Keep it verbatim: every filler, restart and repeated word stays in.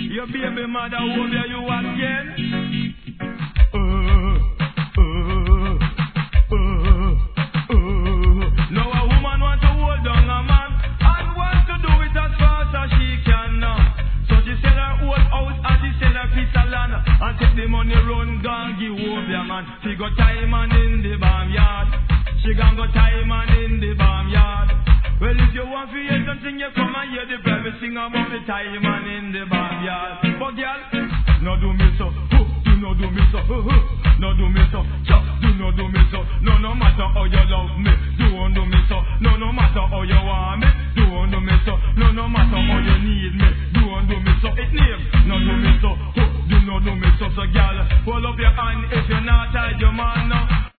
Your baby mother over you again. Uh, uh, uh, uh. Now a woman want to hold down a man and want to do it as fast as she can now. So she sell her old house and she sell her piece of land and take the money run, gon' give over your man. She got time and in the barnyard. She gon' go time and in the barnyard. Well, if you want to hear something, you come and hear the private sing about the time and in the backyard. But girl, no do me so, huh, do no do me so, huh, huh, no do me so, just do no do me so. No, no matter how you love me, do not do me so. No, no matter how you want me, do not do me so. No, no matter how you need me, do not do me so. It name, no do me so, huh, do not do me so. So girl, hold up your hand if you're not tired, your man now.